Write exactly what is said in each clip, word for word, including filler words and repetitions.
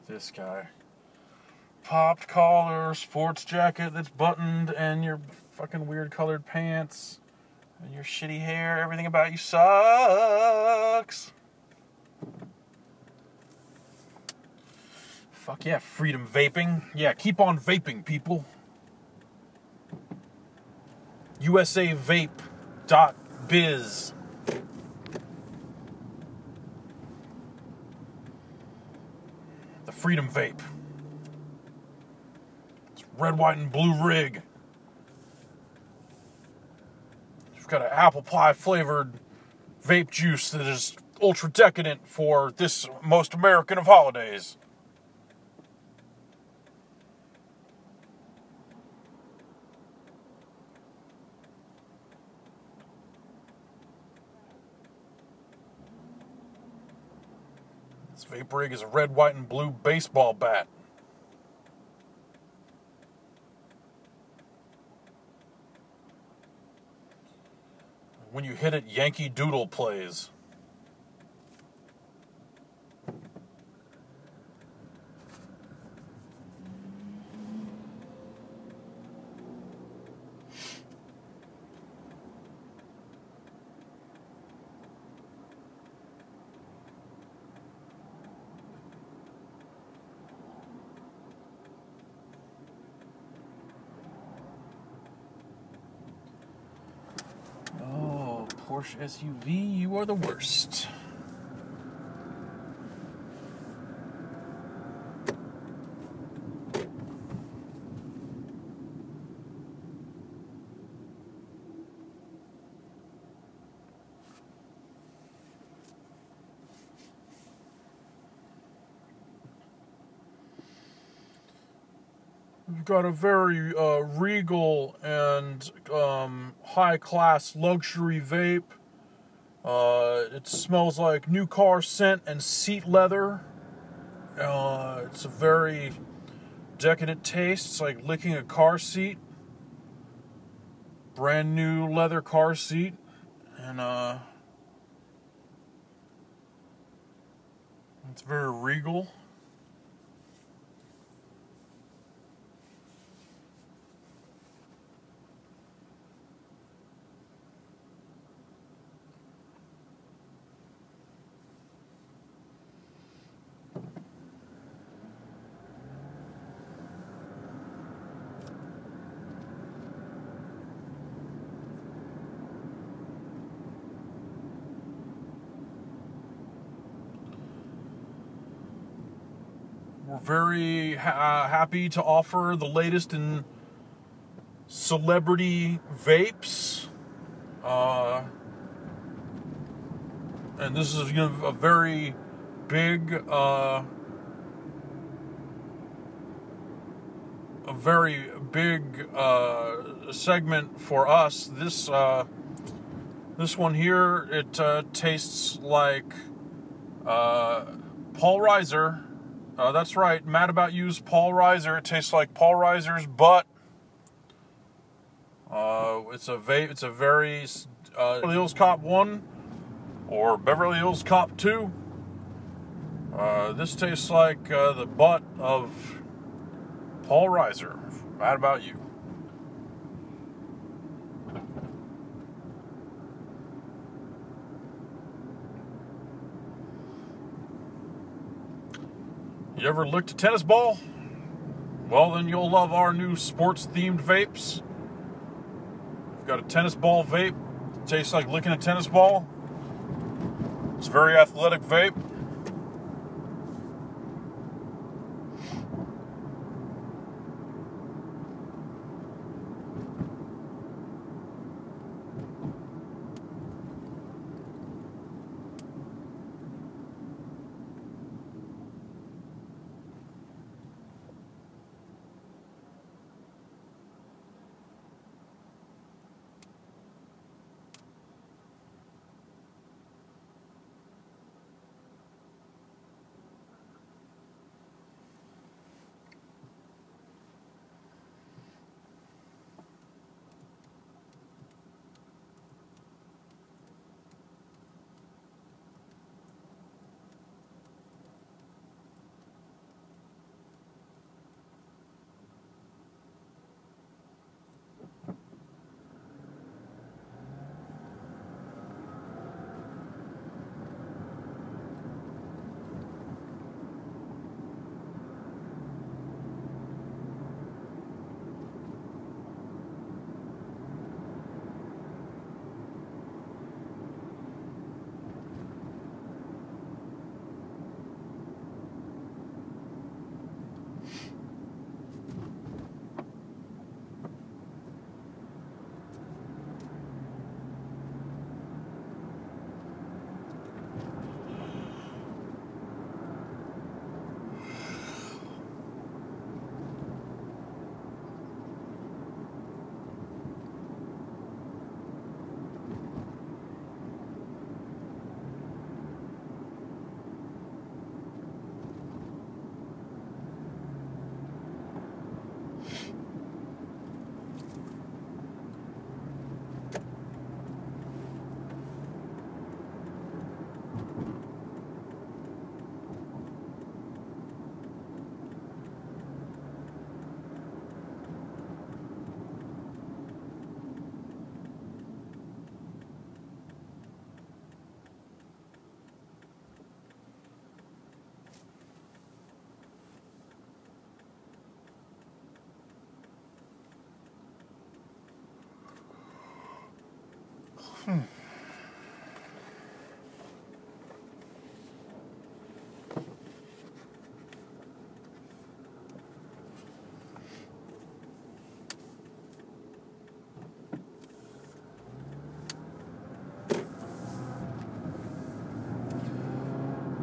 This guy. Popped collar, sports jacket that's buttoned, and your fucking weird colored pants, and your shitty hair. Everything about you sucks. Fuck yeah, freedom vaping. Yeah, keep on vaping, people. U S A vape dot biz. The Freedom Vape. It's red, white, and blue rig. We've got an apple pie flavored vape juice that is ultra decadent for this most American of holidays. This vape rig is a red, white, and blue baseball bat. When you hit it, Yankee Doodle plays. Porsche S U V, you are the worst. We've got a very uh, regal and um, high-class luxury vape. Uh, it smells like new car scent and seat leather. Uh, it's a very decadent taste. It's like licking a car seat. Brand new leather car seat. And uh, it's very regal. We're very ha- happy to offer the latest in celebrity vapes. Uh, and this is, you know, a very big, uh, a very big uh, segment for us. This uh, this one here, it uh, tastes like uh, Paul Reiser. Uh, that's right, Mad About You's Paul Reiser. It tastes like Paul Reiser's butt. Uh, it's a vape. It's a very uh, Beverly Hills Cop one or Beverly Hills Cop two. Uh, this tastes like uh, the butt of Paul Reiser. Mad About You. You ever licked a tennis ball? Well, then you'll love our new sports-themed vapes. We've got a tennis ball vape. It tastes like licking a tennis ball. It's a very athletic vape.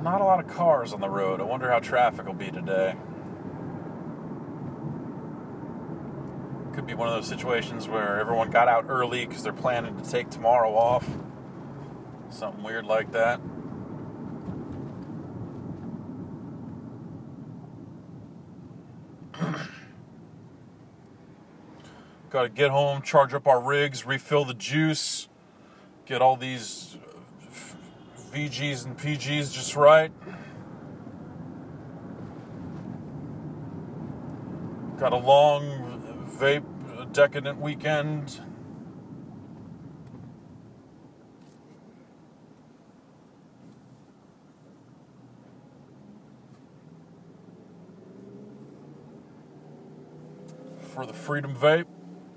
not a lot of cars on the road. I wonder how traffic will be today. Could be one of those situations where everyone got out early because they're planning to take tomorrow off. Something weird like that. Got to get home, charge up our rigs, refill the juice, get all these V Gs and P Gs just right. Got a long vape, decadent weekend. For the Freedom Vape.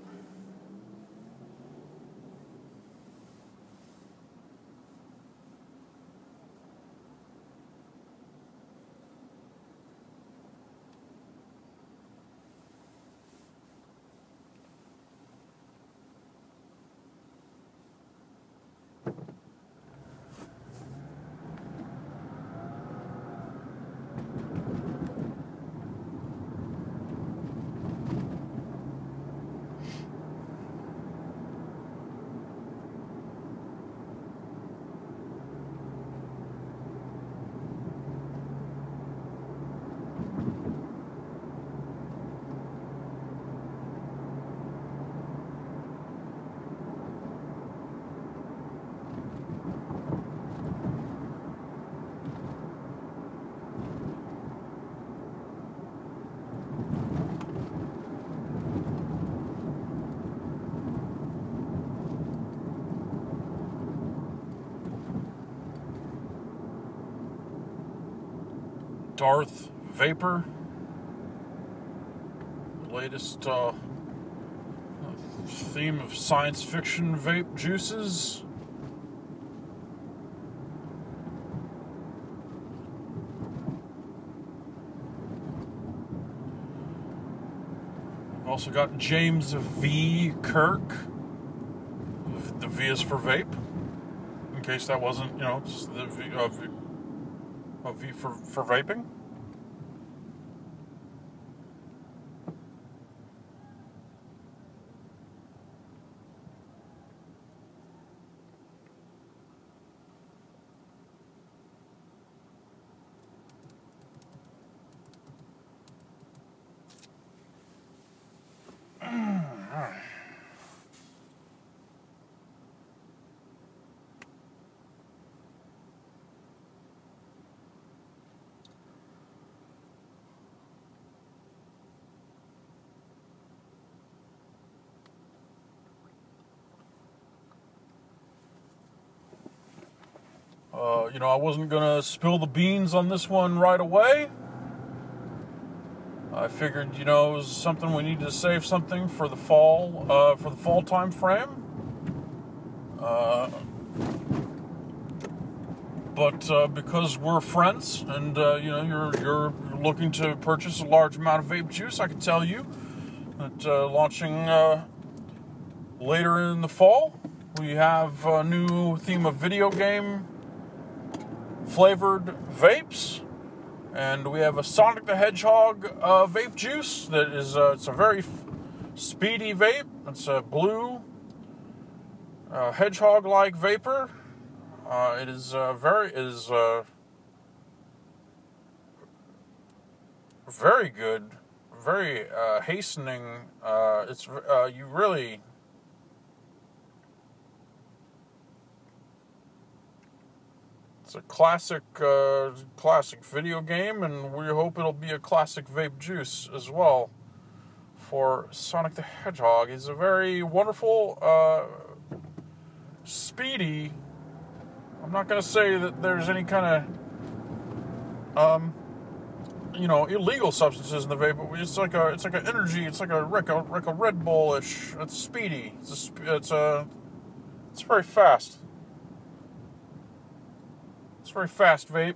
Darth Vapor, latest uh, theme of science fiction vape juices. We've also got James V. Kirk. The V is for vape, in case that wasn't, you know, just the V, uh, v, a V for, for vaping. Uh, you know, I wasn't gonna spill the beans on this one right away. I figured, you know, it was something we needed to save something for the fall, uh, for the fall time frame. Uh, but uh, because we're friends, and uh, you know, you're you're looking to purchase a large amount of vape juice, I can tell you that uh, launching uh, later in the fall, we have a new theme of video game flavored vapes, and we have a Sonic the Hedgehog uh, vape juice that is uh, it's a very f- speedy vape. It's a blue uh, hedgehog-like vapor. Uh, it is uh, very it is uh, very good, very uh, hastening. Uh, it's uh, you really. It's a classic, uh, classic video game, and we hope it'll be a classic vape juice as well for Sonic the Hedgehog. He's a very wonderful, uh, speedy. I'm not going to say that there's any kind of, um, you know, illegal substances in the vape, but it's like a, it's like an energy. It's like a like a, like a Red Bull-ish. It's speedy. It's a, it's a, it's very fast. It's very fast vape.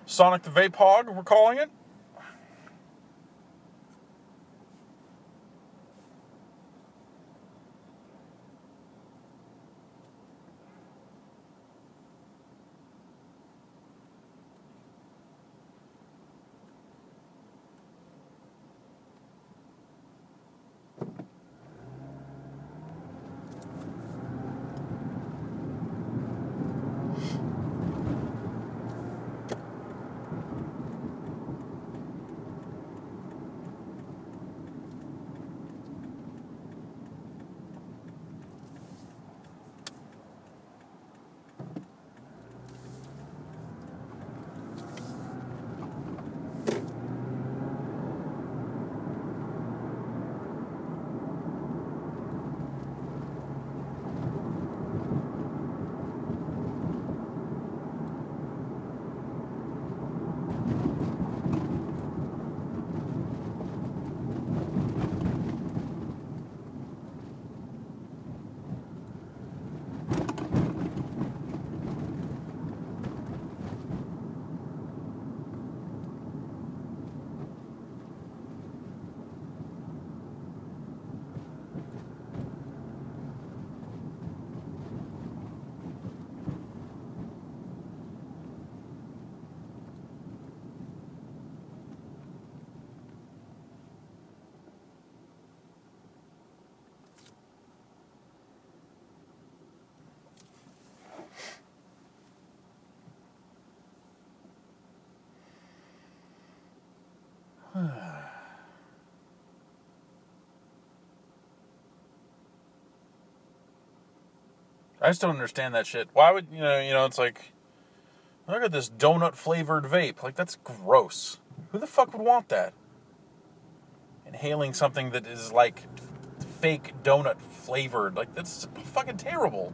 Sonic the Vape Hog, we're calling it. I just don't understand that shit. Why would, you know, you know, it's like, look at this donut flavored vape. Like, that's gross. Who the fuck would want that? Inhaling something that is like fake donut flavored. Like, that's fucking terrible.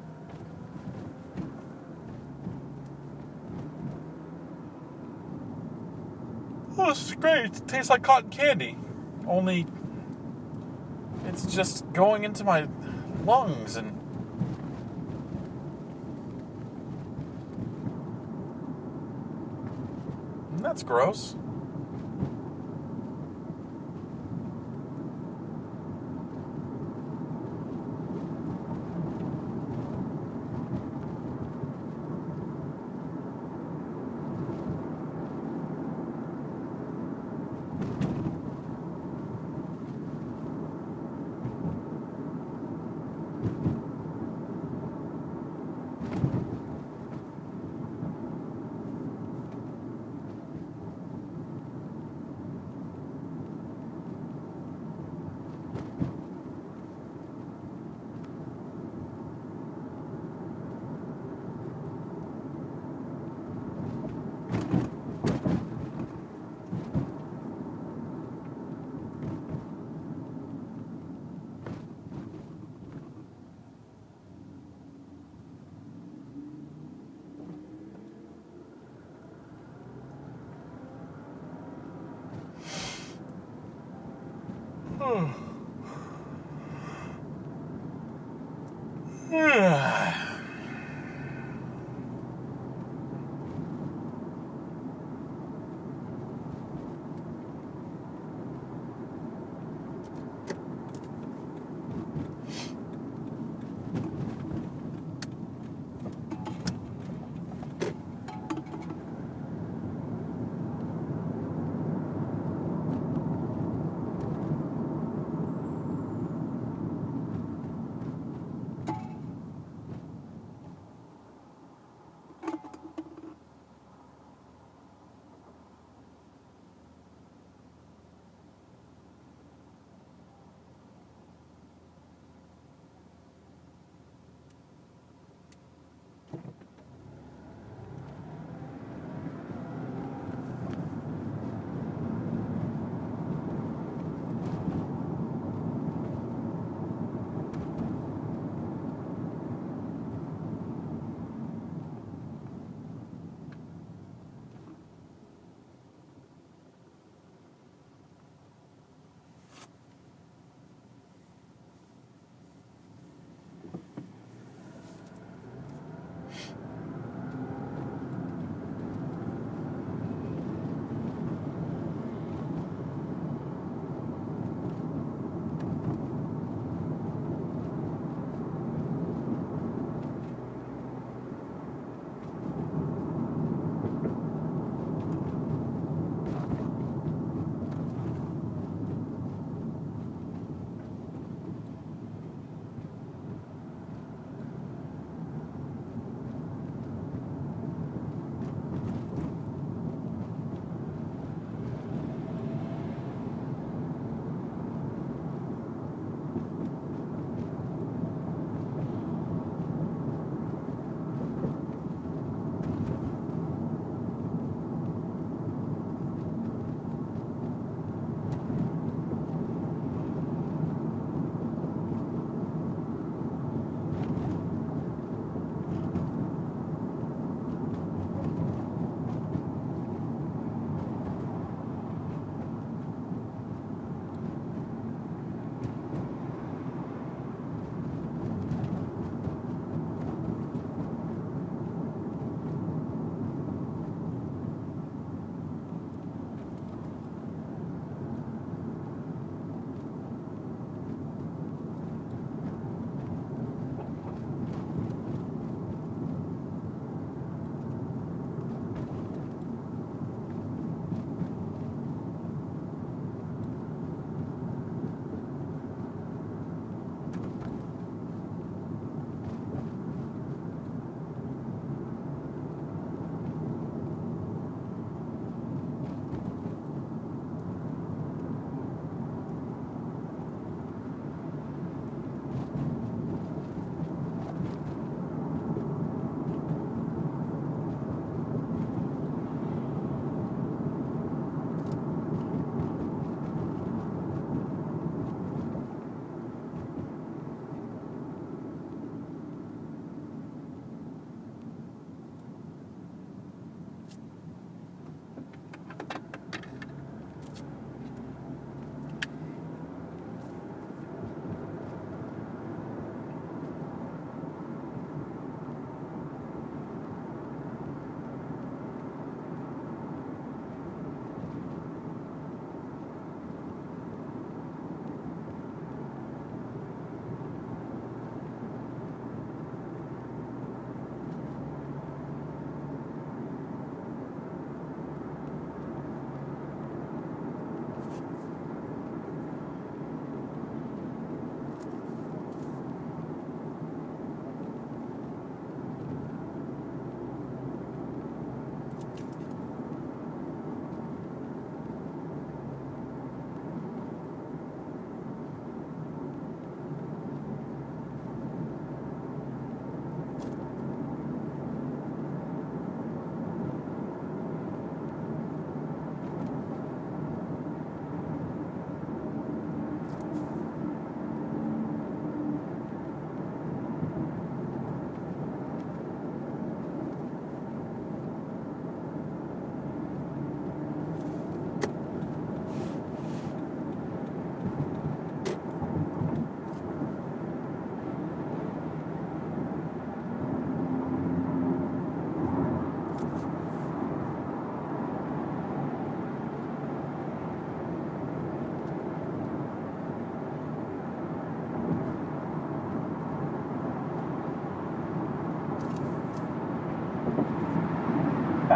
Oh, this is great. It tastes like cotton candy. Only it's just going into my lungs and that's gross.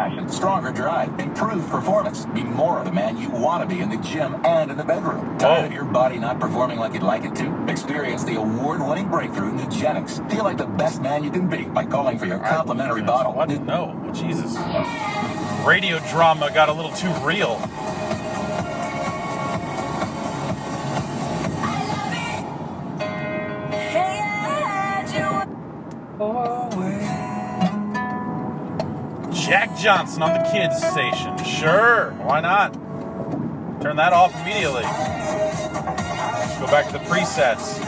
passion, stronger drive, improved performance. Be more of the man you want to be in the gym and in the bedroom. Tired Oh. of your body not performing like you'd like it to? Experience the award-winning breakthrough Nugenix. Feel like the best man you can be by calling for your complimentary bottle. What? No, Jesus. Radio drama got a little too real. Jack Johnson on the kids station. Sure, why not? Turn that off immediately. Go back to the presets.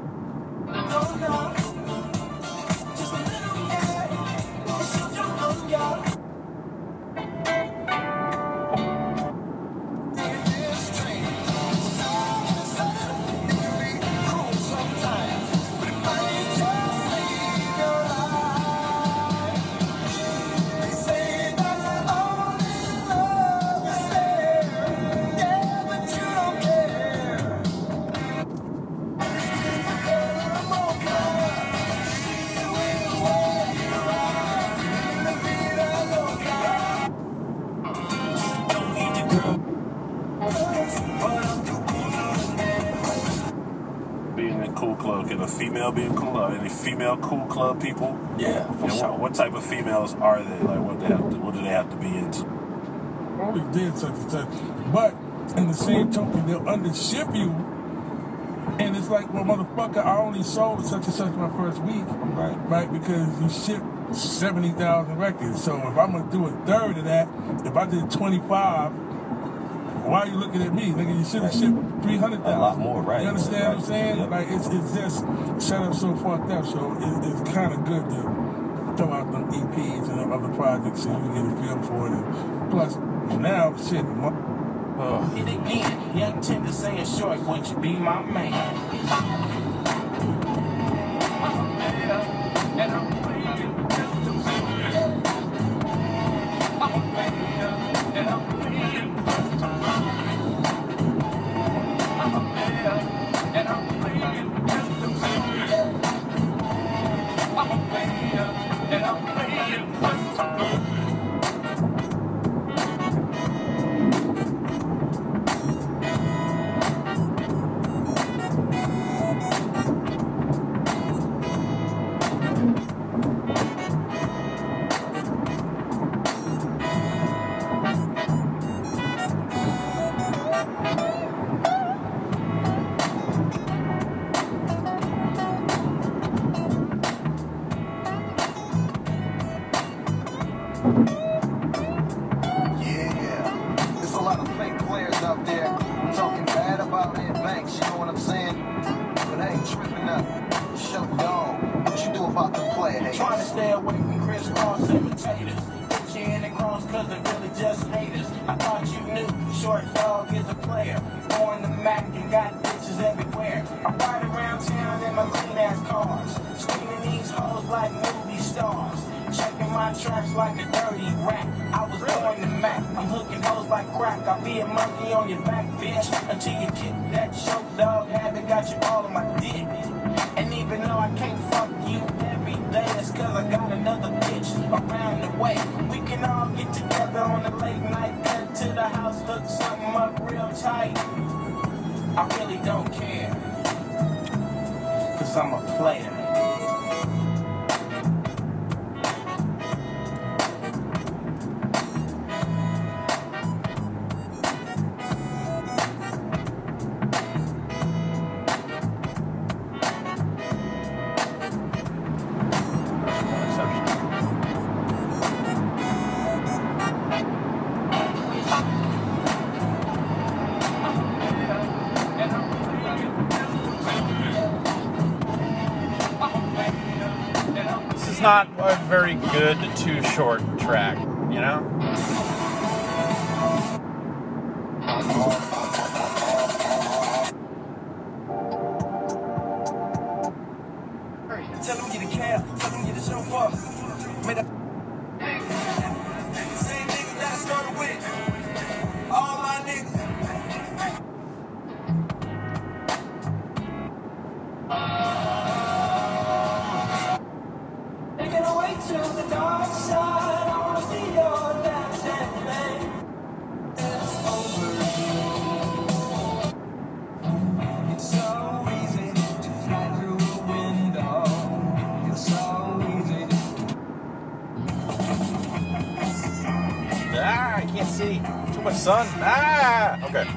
Being in a cool club, can a female be in a cool club? Any female cool club people? Yeah, for And sure. what, what type of females are they? Like, what they have to, what do they have to be into? Always did such and such. But in the same token, they'll undership you. And it's like, well, motherfucker, I only sold such and such my first week. Right. Right? Because you shipped seventy thousand records. So if I'm going to do a third of that, if I did twenty-five, why are you looking at me? Nigga, you should have shipped three hundred thousand. A lot more, right. You understand Right. what I'm saying? Yep. Like, it's, it's just set up so fucked up. So it, it's kind of good to throw out them E Ps and other projects so you can get a feel for it. And plus, now, shit, mo- Ugh. It again, young Tinder saying short, would you be my man? Yeah, there's a lot of fake players out there talking bad about Ed Banks, you know what I'm saying? But I ain't tripping up. Show dog, what you do about the player haters? Trying to stay away from crisscross imitators. Put you in the cross cause they're really just haters. I thought you knew Short Dog is a player. Born the Mac and got bitches everywhere. I ride around town in my clean ass cars. Screaming these hoes like movie stars. Checking my tracks like a dirty rat. I was born the Mac. I'm hooking hoes like crack. I'll be a monkey on your back, bitch. Until you kick that Short Dog habit. Got you all on my dick. And even though I can't fuck you every day, it's cause I got another bitch around the way. We can all get together on a late night, cut to the house, hook something up real tight. I really don't care, cause I'm a player. This is not a very good Too Short track, you know? Tell them get a cab, tell them get a chauffeur. Made up. Same nigga that I started with. All my niggas. Taking away to the dark side. I wanna see your down. C. Too much sun. Ah! Okay.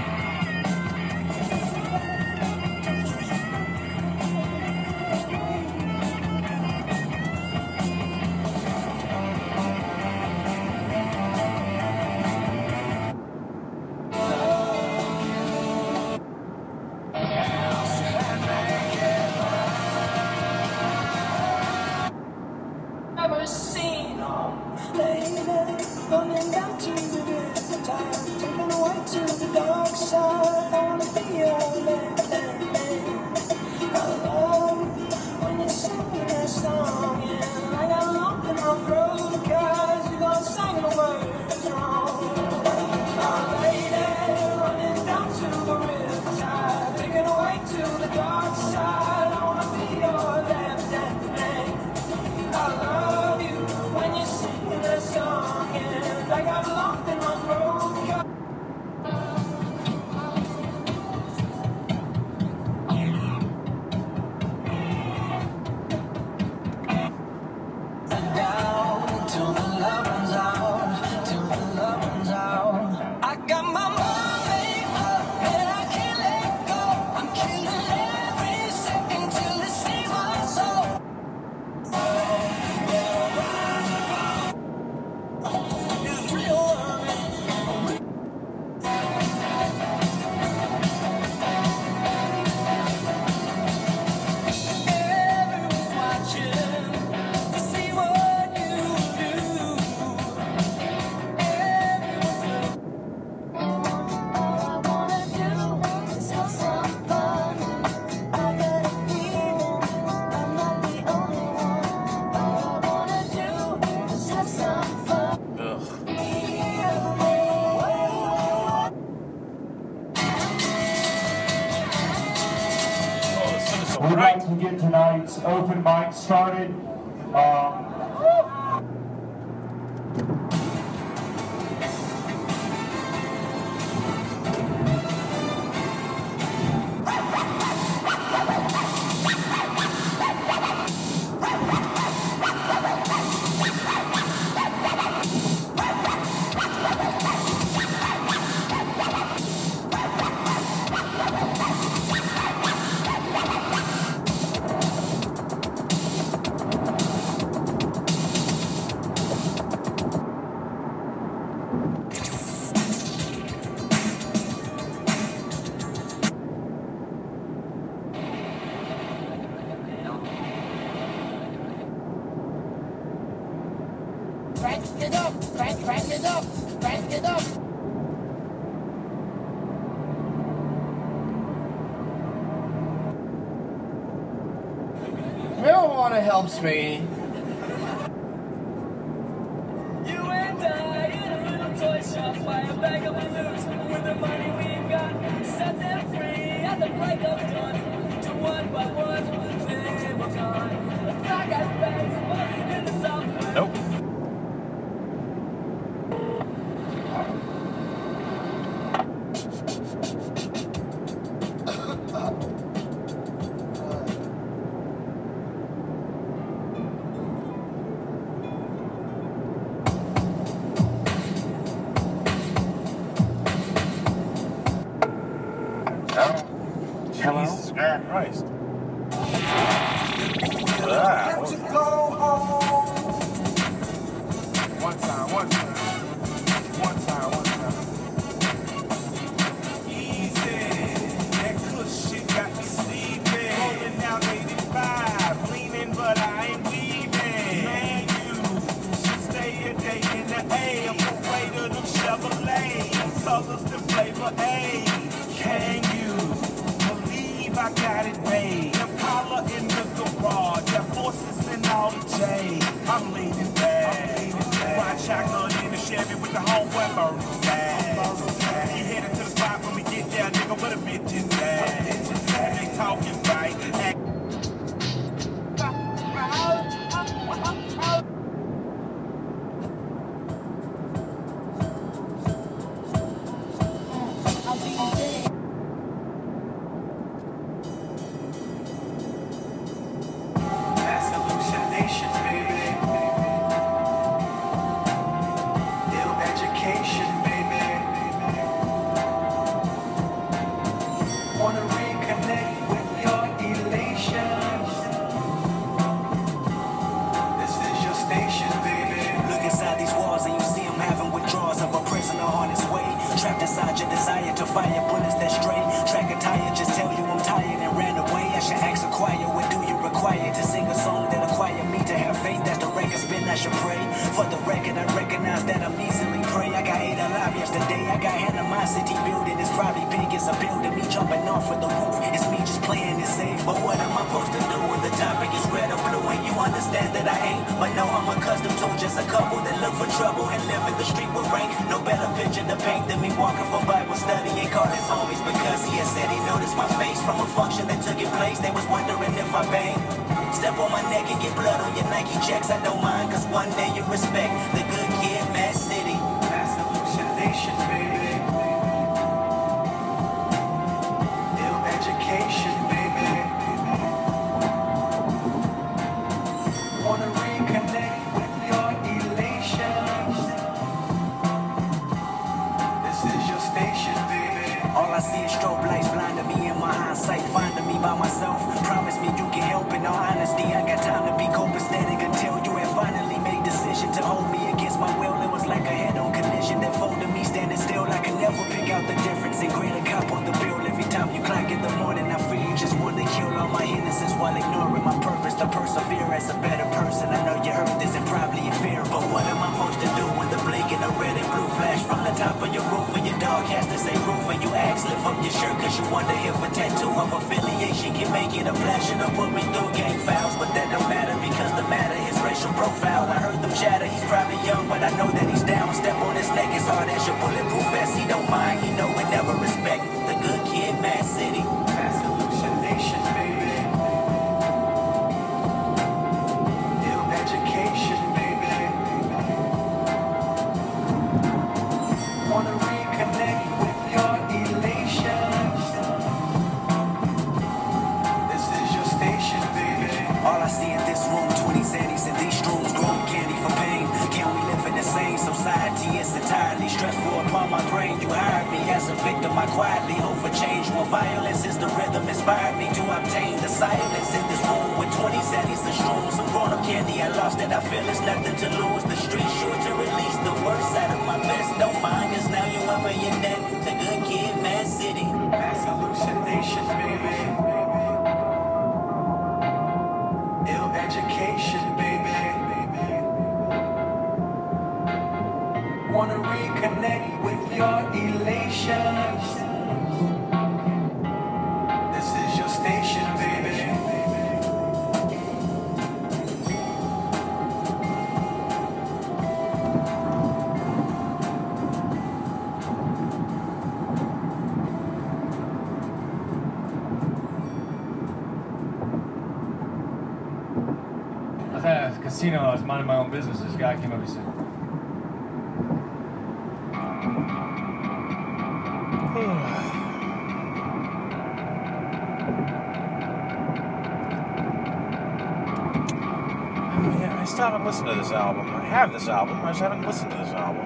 Never seen them, lady, running down to the good time, taking away to the dark side. I wanna be your man. I love you when you sing that song, and I got lump in my throat 'cause you gon' sing the words wrong. Oh, lady, running down to the river tide, taking away to the dark side. I wanna be your left hand. I love you when you sing that song, and I got locked in my throat. Down till the love runs out, till the love runs out. I got my money up and I can't let go. I'm killing every second till it sees my soul. It's real. Everyone's watching to see what you do. Everyone's All I wanna do is have some fun. I got a feeling I'm not the only one. All I wanna do is have some fun. Ugh. Oh, the sun is so We'd bright. like to get tonight's open mic started. Um, Crank it up, crank, crank it up, crank it up. Marijuana helps me. You and I in a little toy shop, buy a bag of balloons with the money we've got. Set them free at the break of dawn. To one by one, they were gone. I got bags, but in the south. Nope. Jesus Christ. Ah, what was that? One time, one time. One time, one time. Easy. That kush shit got me sleeping. Rolling out eighty-five. Leaning, but I ain't leaving. Man, you should stay a day in the A. I'm afraid of them Chevrolet. Colors the flavor A. Can you believe I got it made? Impala in the garage. Got forces in all the J. I'm leaning back. Ride shotgun in the Chevy with the homeboy burning fast. You headed to the spot when we get there, nigga, where the bitch is at? They talking right. Act- I'll be there. That's hallucinations, baby. Ill education. fire bullets that stray. Track a tire, just tell you I'm tired and ran away. I should ask a choir, what do you require to sing a song that acquire me to have faith? That's the record spin, I should pray. For the record, I recognize that I'm easily prey. I got eight alive yesterday, I got animosity building. It's probably big as a building, me jumping off of the roof. It's me just playing it safe. But what am I supposed to do when the topic is red or blue? And you understand that I ain't, but no, I'm accustomed to just a couple that look for trouble and live in the street with rank. No better picture to paint than me walking from Bible study and called his homies because he had said he noticed my face from a function that took in place. They was wondering if I banged. Step on my neck and get blood on your Nike checks. I don't mind, cause one day you respect the good kid, Mad City. That's hallucination, baby. Ill education, baby. Wanna reconnect with your elation. This is your station, baby. All I see is strobe lights blinding me in my hindsight, finding me by myself. Promise me you can help. In all honesty, I got time to be copacetic until you had finally made decision to hold me against my will. It was like a head-on collision that folded me standing still. I can never pick out the difference and grade a cop on the bill. Every time you clock in the morning, I feel you just want to kill all my innocence while ignoring my purpose to persevere as a better person. I know you heard this and probably in fear, but what am I supposed to do when the blink and the red and blue flash from the top of your roof and your dog has to say roof and you ask lift up your shirt cause you wonder if a tattoo of affiliation can make it a pleasure to put me through gang fouls, but that don't matter because the matter is racial profile. I heard them chatter, he's probably young, but I know that he's down. Step on his neck as hard as your bulletproof vest. He don't mind, he know and never respect the good kid, Mad City. That's hallucination, baby. Ill education, baby. Wanna reconnect with your elation. This is your station, baby. All I see in this room, twenty zannies in these streams, grown candy for pain. Can we live in the same society? It's entirely stressful upon my brain. You hired me as a victim, I quietly hope for change. More violence is the rhythm, inspired me to obtain the silence in this room with twenty zannies and shrooms. Some grown-up candy I lost that I feel is nothing to lose. The street sure to release the worst out of my best. Don't mind, cause now you up in your debt. The good kid, Mad City. That's hallucination, baby. Ill education, baby. Wanna reconnect with your elation. This is your station, baby. I was at a casino, I was minding my own business. This guy came up and said, I still haven't listened to this album. I have this album, I just haven't listened to this album.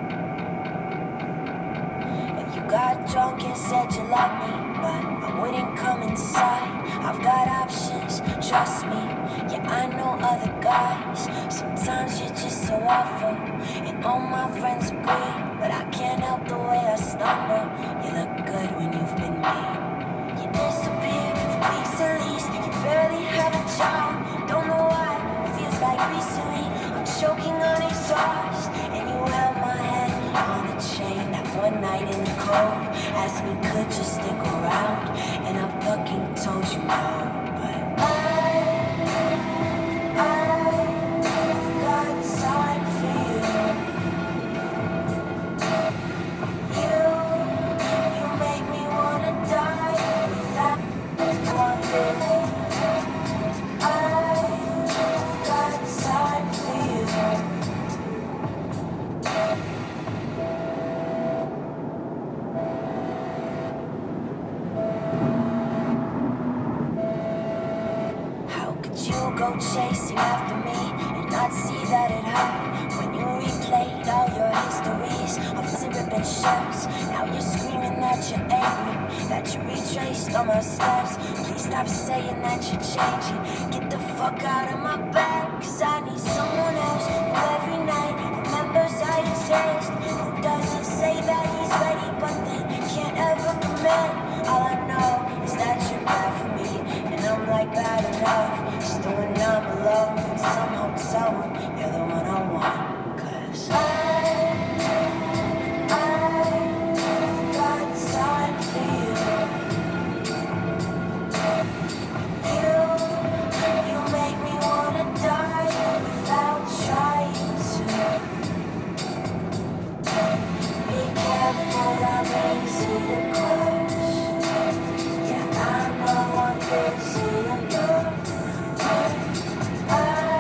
If you got drunk and said you love me, but I wouldn't come inside. I've got options, trust me. Yeah, I know other guys. Sometimes you're just so awful, and all my friends agree. But I can't help the way I stumble. You look good when you've been me. You disappear for weeks at least. You barely have a job. Don't know why. Feels like recently I'm choking on exhaust. And you held my head on the chain that one night in the cold. Asked me could you stick around, and I fucking told you no. But I, I've got time for you. You, you make me wanna die without one minute. I've got time for you. How could you go chasing after me and not see that it hurt? When you replayed all your histories of ripping shirts, now you're screaming that you're angry, that you retraced all my steps. Please stop saying that you're changing. Get the fuck out of my bed, cause I need someone else who every night remembers I exist, who doesn't say that he's ready but then can't ever love. Still when I'm alone in some hotel room, you're the one I want. Cause I, I've got time for you. You, you make me wanna die without trying to. Be careful, I'm easy to crush. Yeah, I know I'm busy enough. I,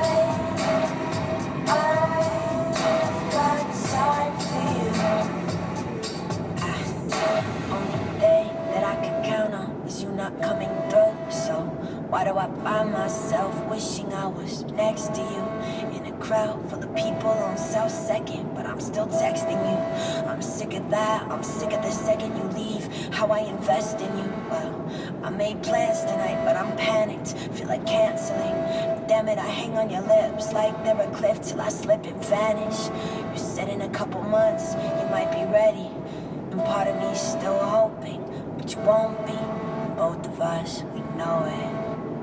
I've got time for you. Ah, only day that I could count on is you not coming through. So why do I find myself wishing I was next to you? In a crowd full of people on South Second, but I'm still texting you. I'm sick of that, I'm sick of the second you leave. How I invest in you. Well, I made plans tonight, but I'm panicked, feel like canceling. Damn it, I hang on your lips like they're a cliff till I slip and vanish. You said in a couple months you might be ready, and part of me's still hoping, but you won't be. And both of us, we know it.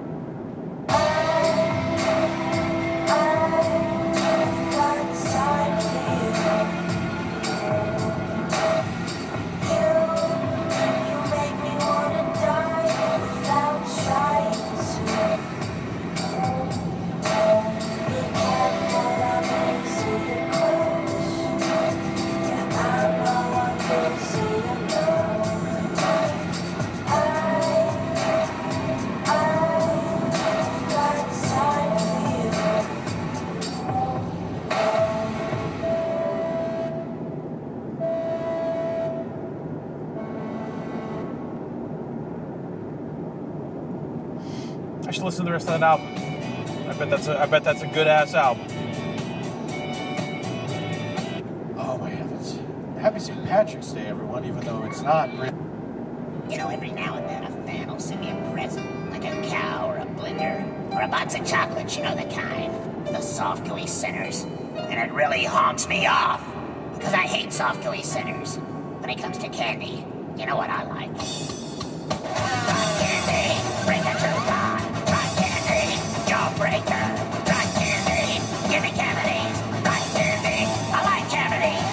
I've got time for you. You, you make me wanna die without trying to. Be careful, I'm easy to crush. Yeah, I know I'm busy enough. I, I've got time for you. I should listen to the rest of that album. I bet that's a I bet that's a good ass album. Oh my heavens. Happy Saint Patrick's Day, everyone, even though it's not really. You know, every now and then a fan will send me a present, like a cow or a blender, or a box of chocolates, you know the kind, the soft gooey centers. And it really honks me off, because I hate soft gooey centers. When it comes to candy, you know what I like. Rock candy, break a coupon. Rock candy, jawbreaker. Rock candy, give me cavities. Rock candy, I like cavities.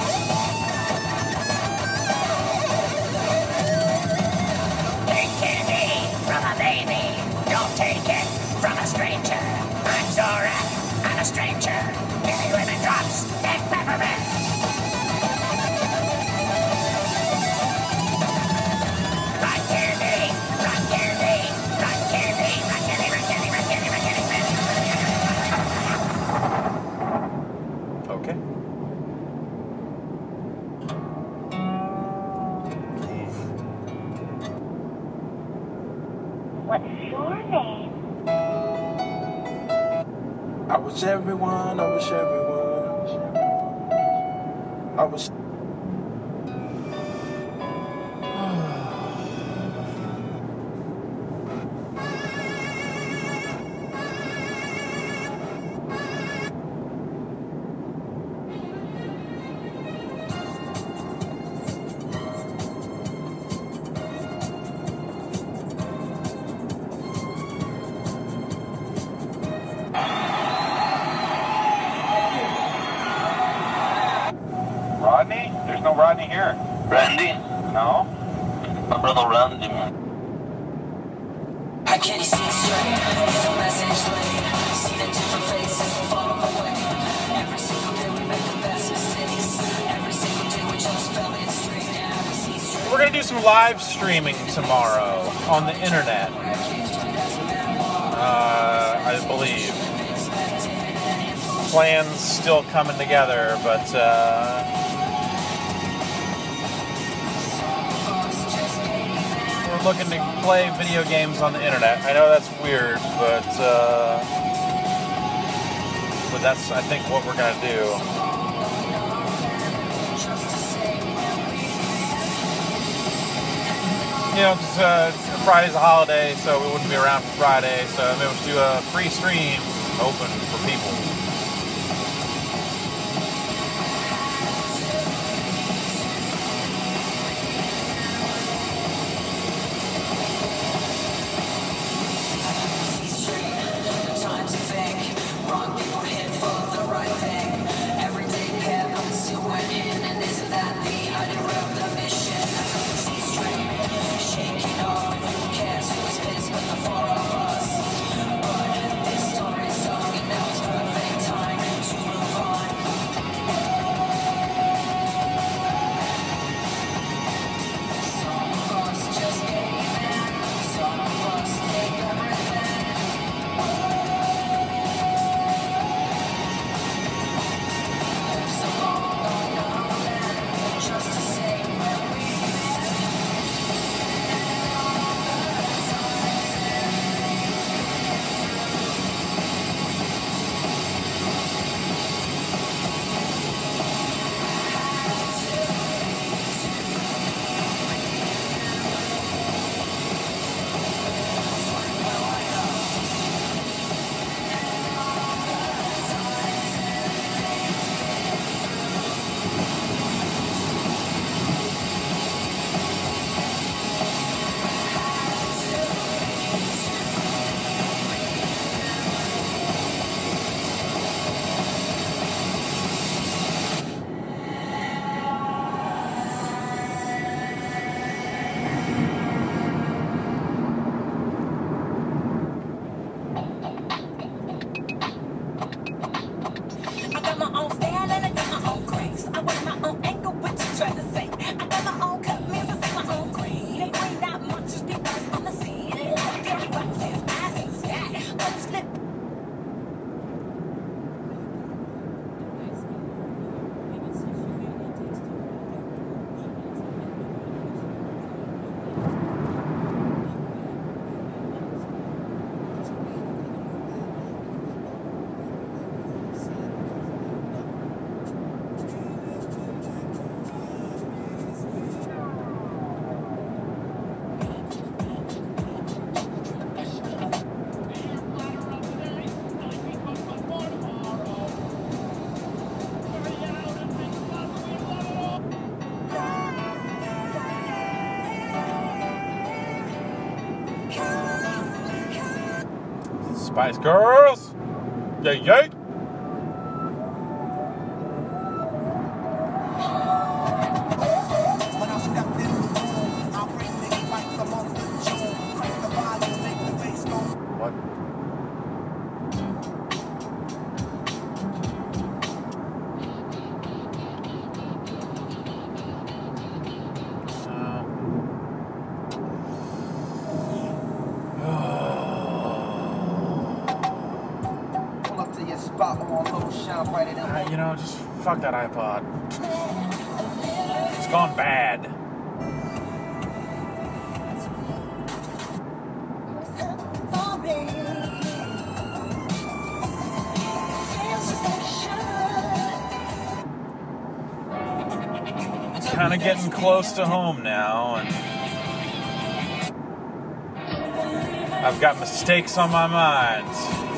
Take candy from a baby. Don't take it from a stranger. I'm Zorak, I'm a stranger. Give me lemon drops and peppermint. Rock candy, rock candy, rock candy, rock candy, rock candy, rock candy, rock candy, rock candy. Okay. What's your name? I was everyone, I was everyone. I was. Rodney? There's no Rodney here. Randy? No? My brother Randy, man. I can't see straight. It's a message late. See the different faces fall away. Every single day we make the best mistakes. Every single day we just fell in straight. I see straight. We're gonna do some live streaming tomorrow on the internet. Uh, I believe. Plans still coming together, but uh, we're looking to play video games on the internet. I know that's weird, but uh, but that's I think what we're gonna do. You know, 'cause, uh, Friday's a holiday, so we wouldn't be around for Friday, so maybe we'll do a free stream open for people. got my own style and I got my own grace. I work my own angle, what you trying to say? I got my own cut, means I see my own green. They bring out monsters, be first on the scene. Gary Rock says, eyes in the sky. One slip. Spice Girls! Yay, yay! What? Uh, you know, just fuck that iPod. It's gone bad. Kind of getting close to home now, and I've got mistakes on my mind.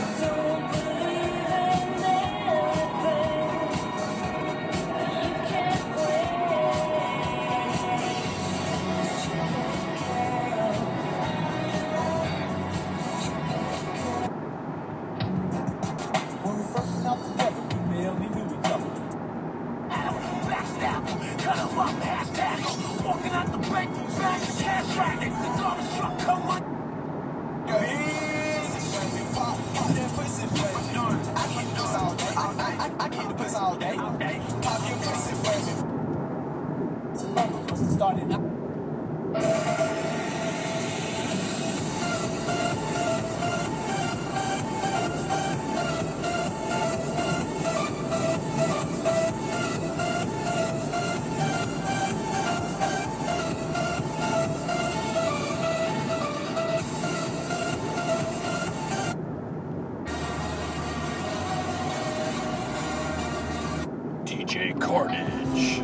D J Carnage.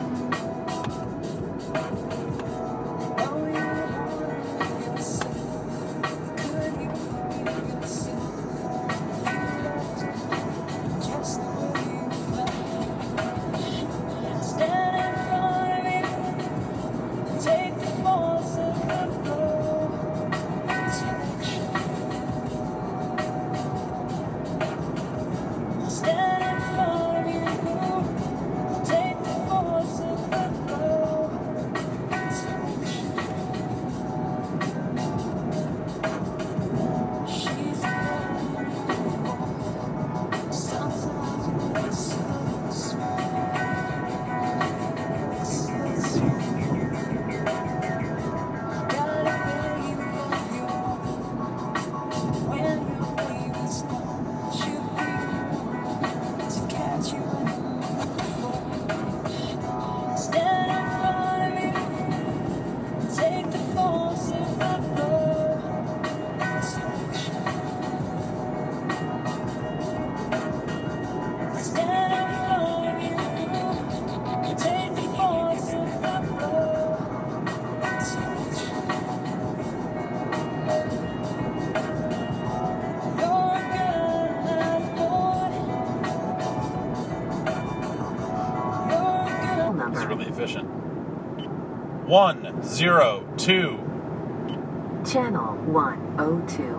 One zero two. Channel one oh two.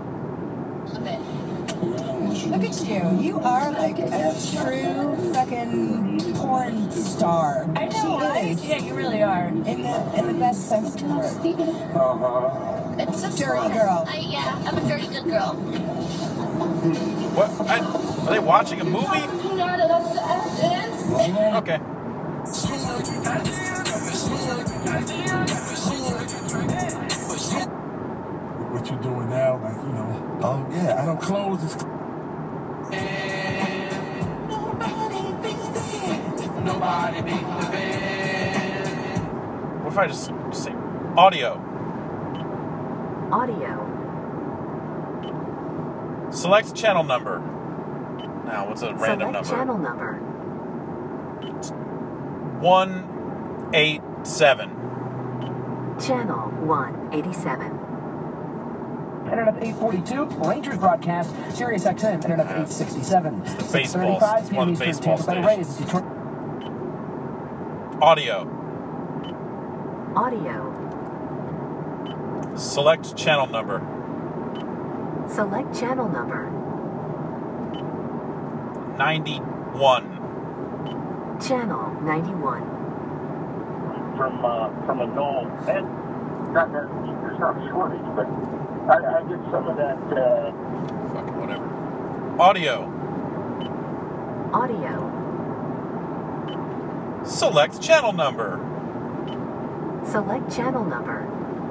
Look at you. You are like a true fucking porn star. I know, right? Yeah, you really are. In the in the best sense of the word. Uh-huh. It's a dirty girl. I, yeah, I'm a dirty good girl. What? I, are they watching a movie? Okay. What you doing now? Like, you know, oh yeah, I don't close this. Nobody beats the band. What if I just say audio? Audio. Select channel number. Now, what's a random Select number? channel number. one eight seven. Channel one eighty-seven. Internet eight forty-two, Rangers broadcast, Sirius X M, Internet eight sixty-seven. six thirty-five p m one of the Eastern, baseball Tampa Bay Rays, Detroit. Audio. Audio. Select channel number. Select channel number. ninety-one. Channel ninety-one. From uh, from a knoll, and not that there's not a shortage, but I, I get some of that. Uh, Fucking whatever. Audio. Audio. Select channel number. Select channel number.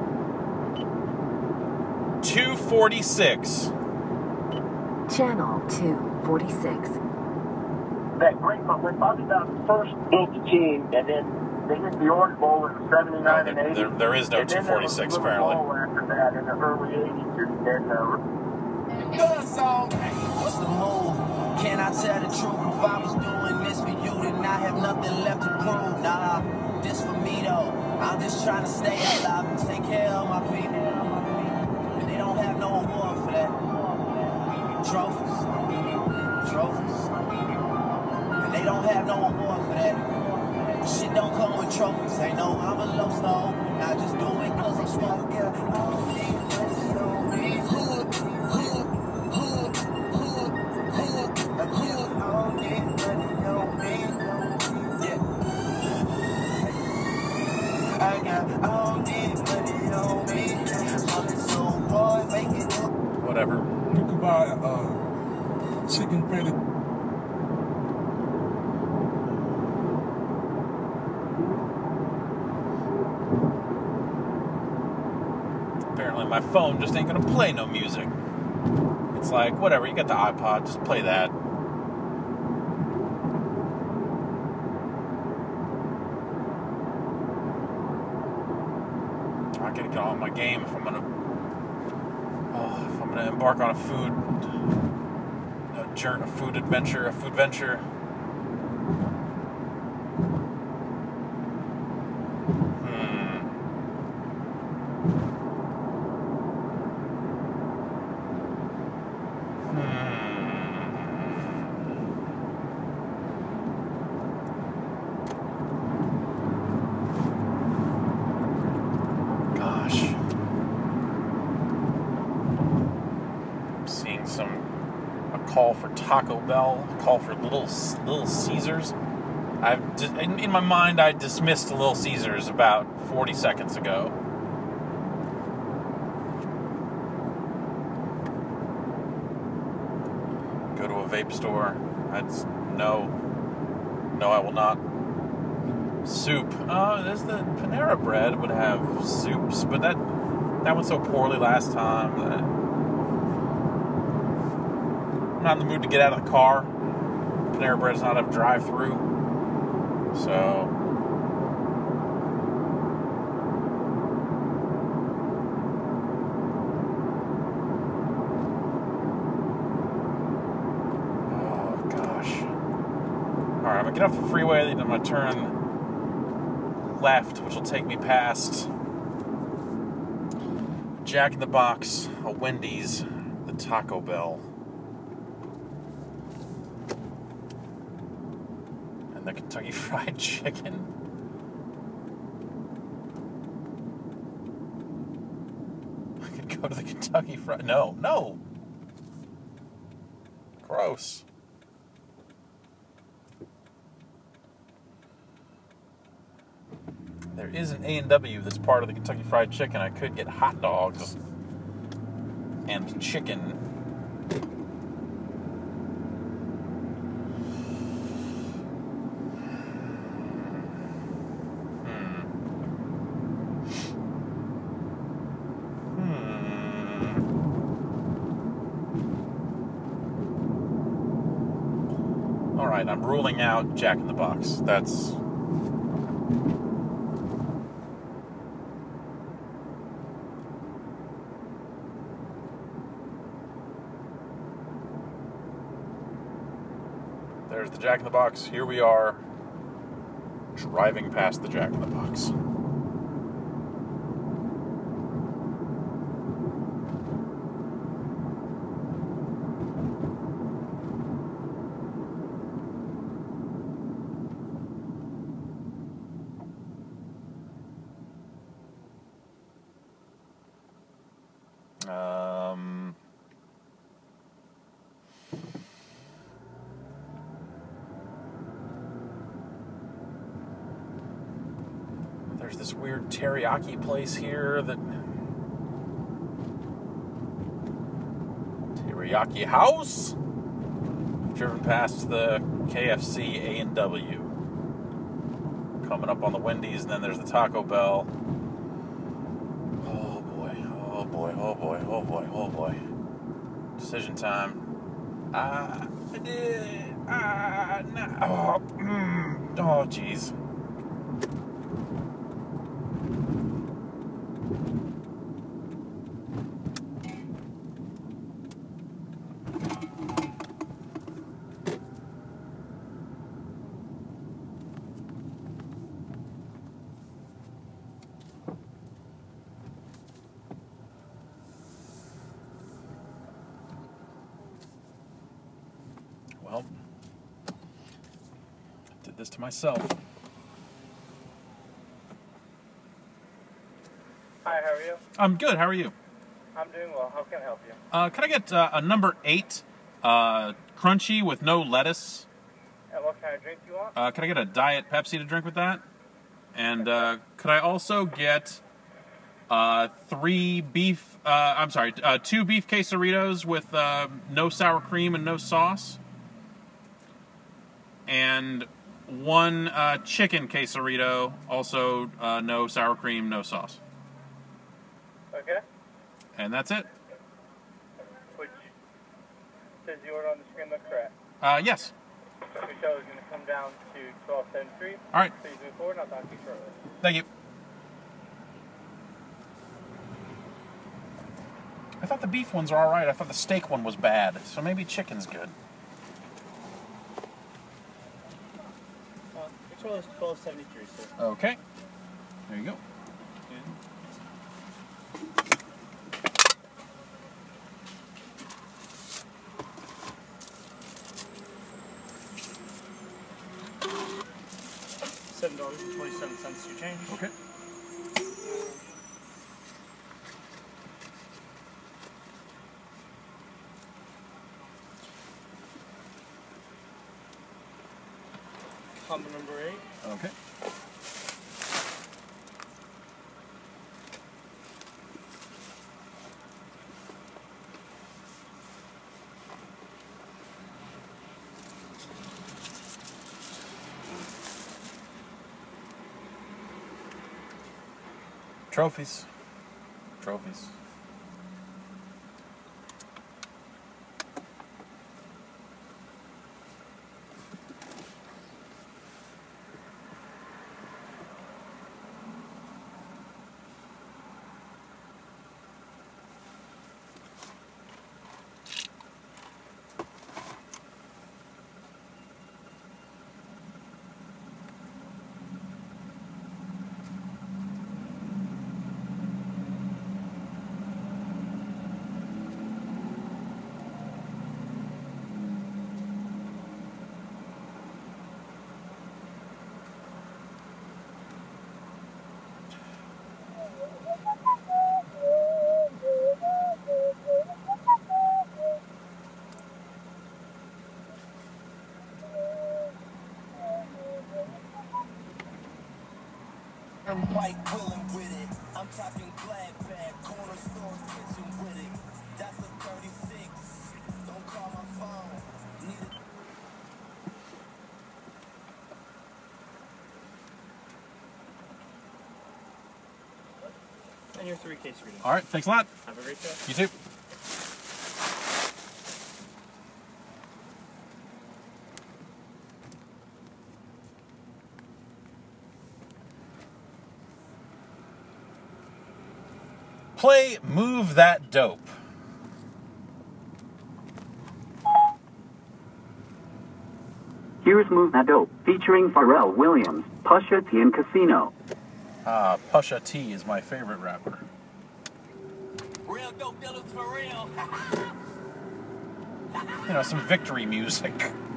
two forty-six. Channel two forty-six. that great, but when Bobby Bowden first built the team, and then they hit the Orange Bowl in seventy-nine and eighty. There, there is no and then two forty-six, there was a little apparently. bowl after that in the early eighties, and, and uh, What's the move? Can I tell the truth? If I was doing this for you, then I have nothing left to prove. Nah, this for me though. I'm just trying to stay alive and take care of my people. And they don't have no award for that. Trophies. Trophies. And they don't have no award for that. Shit don't come with trophies. Ain't no I'm a low star. I just do it cause I'm smart. Yeah, I don't need money on me. Hood, hood, hood, hood, hood. I don't need money on me. Yeah. I got all need money on me. I'm so boy, make it up. Whatever. You can buy uh, chicken patty. Apparently my phone just ain't gonna play no music. It's like, whatever, you got the iPod, just play that. I gotta get on my game if I'm gonna oh, if I'm gonna embark on a food a journey, a food adventure, a food venture. Call for Taco Bell, call for Little Little Caesars. I've in, in my mind I dismissed Little Caesars about forty seconds ago. Go to a vape store. I'd no, no, I will not. Soup. Oh, there's the Panera Bread would have soups, but that that went so poorly last time that. I'm not in the mood to get out of the car. Panera Bread does not have drive-through. So... Oh, gosh. Alright, I'm going to get off the freeway, then I'm going to turn left, which will take me past Jack in the Box, a Wendy's, the Taco Bell. And the Kentucky Fried Chicken. I could go to the Kentucky Fried... No, no! Gross. There is an A and W that's part of the Kentucky Fried Chicken. I could get hot dogs and chicken. right, I'm ruling out Jack in the Box. That's... There's the Jack in the Box. Here we are, driving past the Jack in the Box. Um... There's this weird teriyaki place here that... Teriyaki House? We've driven past the K F C A and W. Coming up on the Wendy's, and then there's the Taco Bell. Oh boy, oh boy, oh boy, oh boy, oh boy. Decision time. Ah, I did. Ah, no. Oh, mm, oh, jeez. Well, did this to myself. Hi, how are you? I'm good. How are you? I'm doing well. How can I help you? Uh, can I get uh, a number eight, uh, crunchy with no lettuce? And what kind of drink do you want? Uh, can I get a Diet Pepsi to drink with that? And uh, could I also get uh, three beef, uh, I'm sorry, uh, two beef quesadillas with uh, no sour cream and no sauce? And one uh, chicken quesarito, also uh, no sour cream, no sauce. Okay. And that's it. Which says the order on the screen look correct. Uh, yes. Michelle is going to come down to twelve seventy-three. All right. Please move forward, and I'll talk to you shortly. Thank you. I thought the beef ones are all right. I thought the steak one was bad. So maybe chicken's good. Uh, Control is twelve seventy-three, sir. Okay. There you go. seven dollars and twenty-seven cents to change. Okay. Combo number eight. Okay. Trophies. Trophies. I'm quite willing with it. I'm talking glad bag, corner store kitchen with it. That's a thirty-six. Don't call my phone. Need it. And your three case reading. All right. Thanks a lot. Have a great day. You too. Play Move That Dope. Here's Move That Dope, featuring Pharrell Williams, Pusha T and Casino. Ah, Pusha T is my favorite rapper. Real dope dealers for real. You know, some victory music.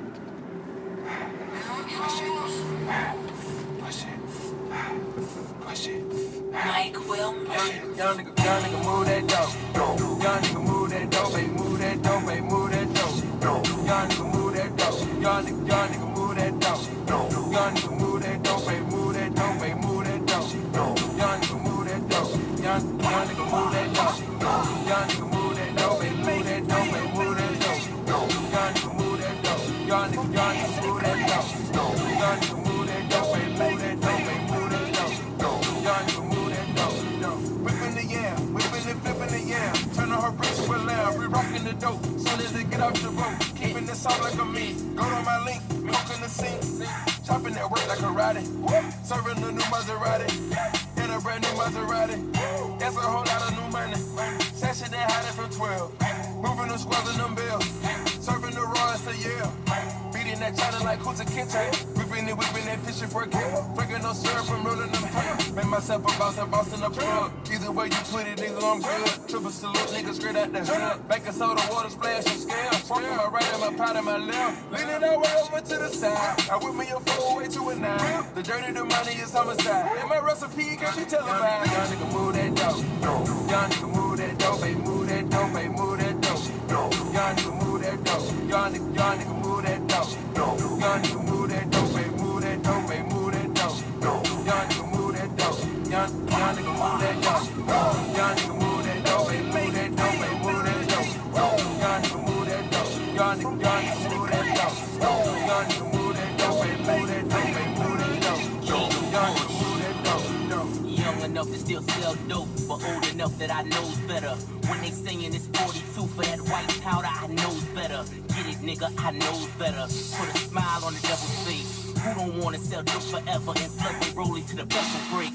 Mike Wilmer. Young nigga, young nigga move that dope. Young nigga move that dope, baby, move that dope, baby, move that dope. Young nigga move that dope. Young nigga, young nigga move that dope. Young nigga move that dope, baby, move that dope, baby, move that dope. Young nigga move that dope. Young, young nigga move that dope. Young nigga move that dope, baby, move that dope, baby, move that dope. Young nigga move that dope. Young nigga, young nigga move that dope. Young nigga move that dope, baby, move that dope, baby, move that dope. Young nigga move that dope. Whipping the yam, whipping and flipping the yam. Turning her bricks to a lamb, we rocking the dope. Soon as they get out the road, keeping this sound like a me. Go to my link, milking the sink. Chopping that work like a karate. Serving a new Maserati. In a brand new Maserati. That's a whole lot of new money. Session that had it from twelve. Moving the squads in them bills. Serving the raw, it's a yeah. Beating that China like who's a kitchen. Whipping it, whipping it, fishing for a kick. Drinking no syrup and rolling them paper. Make myself a boss and boss in the plug. Either way you put it, nigga, I'm good. Triple salute, nigga, straight out the hood. Baking soda, water, splash, and scale. Smoking my right and my pot and my left. Leaning all way over to the side. I whip me a four way to a nine. The journey to money is homicide. And my recipe can be televised. Young nigga move that dope. Young nigga move that dope, baby, move that dope, baby, move that dope. Young nigga move that dope. Young nigga, young nigga move that dope. Young nigga move that dope, baby, move that dope, baby, move that dope. Young nigga move that dope. Young, young nigga move that dope. Young nigga move that dope, baby, move that dope, baby, move that dope. Young nigga move that dope. Young nigga, young nigga move that dope. Young nigga move that dope, baby, move that dope, baby, move that dope. Young nigga move that dope. Young enough to still sell dope, but old enough that I knows better. When they singing it's forty-two for that white powder, I knows better. Get it, nigga, I knows better. Put a smile on the devil's face. Who don't wanna sell dope forever and flood they rolling to the vessel break?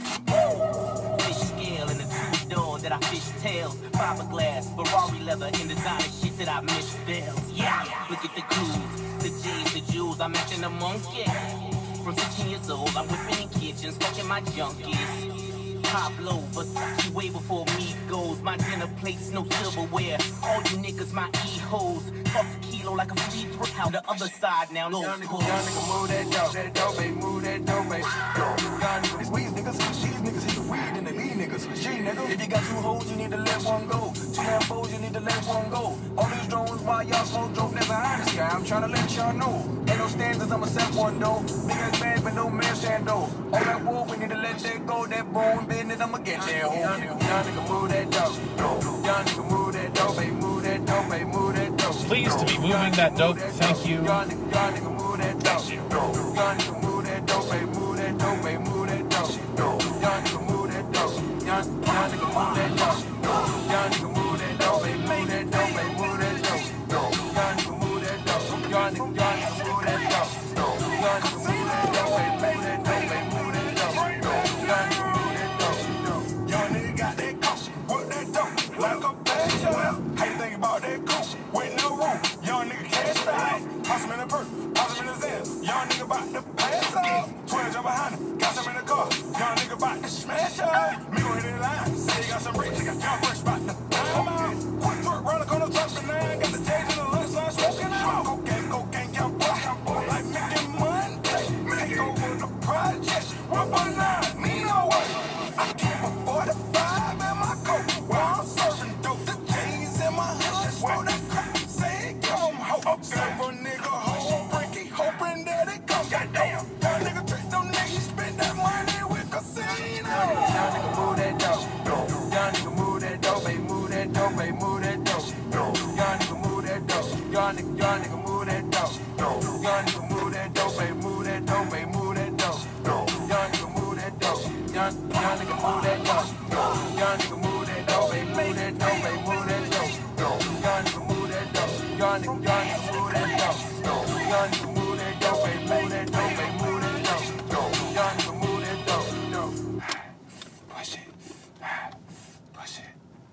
Fish scale and a two-door that I fish tails. Fiberglass, Ferrari leather, and designer shit that I misspells. Yeah, look at the clues, the J's, the jewels, I'm acting a monkey. From sixteen years old, I'm whipping in kitchens, fucking my junkies. Pablo, Versace way before me goes. My dinner plates, no silverware. All you niggas, my e-hoes. Toss a kilo like a free throw. On the other side now, no Young nigga, young nigga move that dope, that dope, baby, move that dope, baby. Young nigga, these weed niggas, these niggas hit the weed and they lead niggas. G nigga, if you got two hoes, you need to let one go. Two Lambos, you need to let one go. All these drones while y'all smoke dope, never high in the sky. I'm trying to let y'all know. Ain't no standards, I'ma set one though. Big ass band, but no man stand though. All that war, we need to let that go. That bone business, I'ma get there. Young nigga, young nigga move that dope. Young nigga move that dope, baby, move that dope, baby, move that dope. Pleased to be moving that dope. Thank you. Young nigga, young nigga move that dope. Young nigga move that dope, baby, move that dope, baby, move that dope. Young nigga move that dope. Young, young nigga move that dope. Young nigga move that dope, baby, move that dope, baby, move that dope. Young nigga move that dope. Young nigga, young nigga move that dope. Young nigga move that dope, baby, move that dope, baby, move that dope. Young nigga move that dope. Young nigga got that coke, with that dope, like a bad show. How you think about that coke? With no room, young nigga cash out. Toss him in the purse, toss him in the Zen. Young nigga bout to pass out. twelve jump behind him, got some in the car. Young nigga bout to smash out. Me go hit in line, say he got some bricks. Young fresh bout to time out. Quick twerk, roll the corner, top and nine. Got the J's in the lunch line, smoking out. Cocaine, cocaine, young boy. Like making Monday. Make over the project. One by nine, me no way. I keep a forty-five in my coat. While I'm serving dope, the J's in my hood. While that crap say it come home. Serve a nigga home, Frankie, hoping that it come. Goddamn, young nigga treat them niggas, spend that money with casino. Young nigga move that dope. Young nigga move that dope, baby, move that dope, baby, move that dope. Young nigga move that dope. Young nigga, young nigga move that dope. Young nigga move that dope, baby, move that dope, baby, move that dope. Young nigga move that dope. Young, young nigga move that dope. Young nigga move that dope, baby, move that dope, baby, move that dope. Young nigga move that dope. Young nigga, young nigga move that dope. Young nigga move that dope, baby, move that dope, baby, move that dope. Young nigga move that dope. Push it, push it,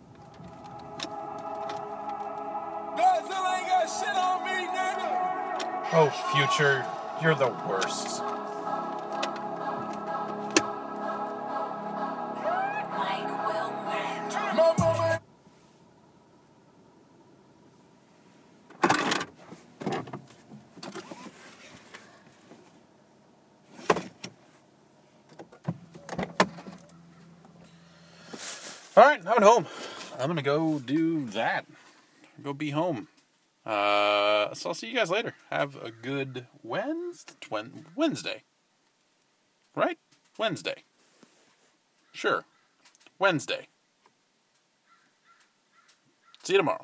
Future, you're the worst. Alright, I'm at home. I'm gonna go do that. Go be home. Uh, so I'll see you guys later. Have a good Wednesday. Wednesday. Right? Wednesday. Sure. Wednesday. See you tomorrow.